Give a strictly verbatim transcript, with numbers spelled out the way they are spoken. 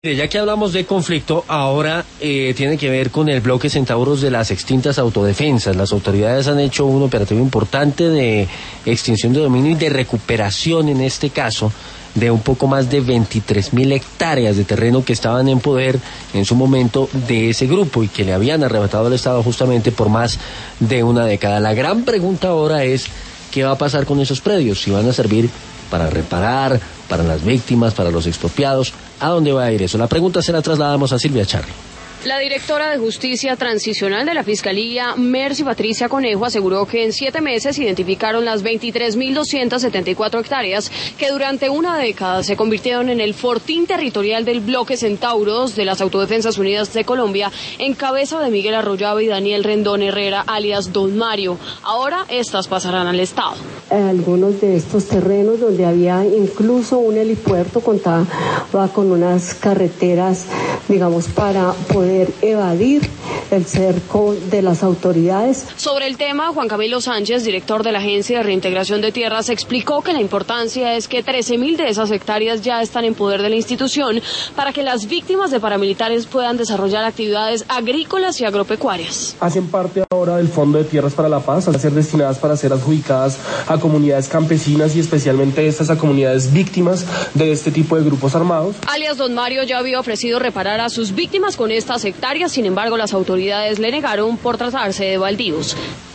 Ya que hablamos de conflicto, ahora eh, tiene que ver con el bloque Centauros de las extintas autodefensas. Las autoridades han hecho un operativo importante de extinción de dominio y de recuperación, en este caso, de un poco más de veintitrés mil hectáreas de terreno que estaban en poder en su momento de ese grupo y que le habían arrebatado al Estado justamente por más de una década. La gran pregunta ahora es, ¿qué va a pasar con esos predios? Si van a servir para reparar, para las víctimas, para los expropiados, ¿a dónde va a ir eso? La pregunta se la trasladamos a Silvia Charri. La directora de Justicia Transicional de la Fiscalía, Mercy Patricia Conejo, aseguró que en siete meses identificaron las veintitrés mil doscientas setenta y cuatro hectáreas que durante una década se convirtieron en el fortín territorial del bloque Centauros de las Autodefensas Unidas de Colombia, en cabeza de Miguel Arroyave y Daniel Rendón Herrera, alias Don Mario. Ahora estas pasarán al Estado. Algunos de estos terrenos donde había incluso un helipuerto contaba con unas carreteras, digamos, para poder evadir el cerco de las autoridades. Sobre el tema, Juan Camilo Sánchez, director de la Agencia de Reintegración de Tierras, explicó que la importancia es que trece mil de esas hectáreas ya están en poder de la institución para que las víctimas de paramilitares puedan desarrollar actividades agrícolas y agropecuarias. Hacen parte ahora del Fondo de Tierras para la Paz, al ser destinadas para ser adjudicadas a comunidades campesinas y especialmente estas a comunidades víctimas de este tipo de grupos armados. Alias Don Mario ya había ofrecido reparar a sus víctimas con estas hectáreas, sin embargo las autoridades le negaron por tratarse de baldíos.